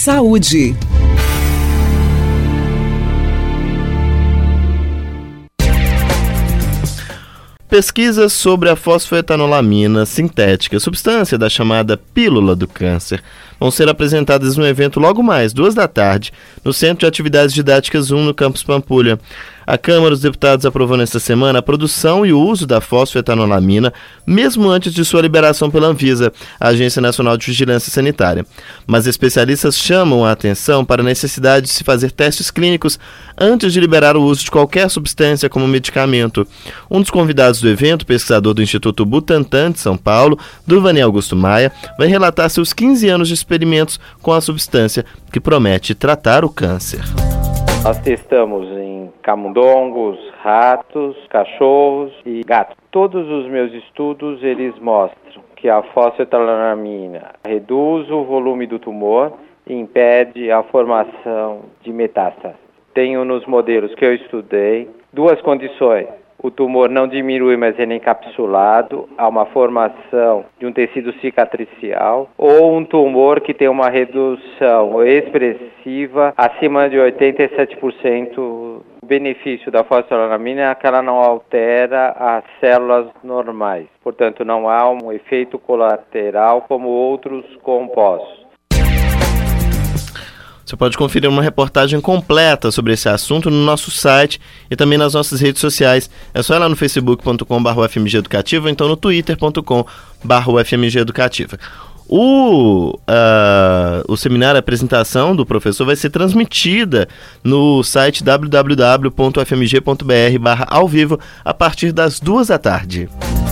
Saúde. Pesquisas sobre a fosfoetanolamina sintética, substância da chamada pílula do câncer, vão ser apresentadas no evento logo mais, 14h, no Centro de Atividades Didáticas 1, no Campus Pampulha. A Câmara dos Deputados aprovou nesta semana a produção e o uso da fosfoetanolamina, mesmo antes de sua liberação pela Anvisa, a Agência Nacional de Vigilância Sanitária. Mas especialistas chamam a atenção para a necessidade de se fazer testes clínicos antes de liberar o uso de qualquer substância como medicamento. Um dos convidados do evento, pesquisador do Instituto Butantan de São Paulo, Durvani Augusto Maia, vai relatar seus 15 anos de experimentos com a substância que promete tratar o câncer. Nós testamos em camundongos, ratos, cachorros e gatos. Todos os meus estudos, eles mostram que a fosfoetanolamina reduz o volume do tumor e impede a formação de metástase. Tenho nos modelos que eu estudei duas condições. O tumor não diminui, mas ele é encapsulado, há uma formação de um tecido cicatricial, ou um tumor que tem uma redução expressiva acima de 87%. O benefício da fosfoetanolamina é que ela não altera as células normais, portanto não há um efeito colateral como outros compostos. Você pode conferir uma reportagem completa sobre esse assunto no nosso site e também nas nossas redes sociais. É só ir lá no facebook.com/UFMG Educativa ou então no twitter.com/UFMG Educativa. O seminário, a apresentação do professor vai ser transmitida no site www.ufmg.br/ao vivo a partir das 14h.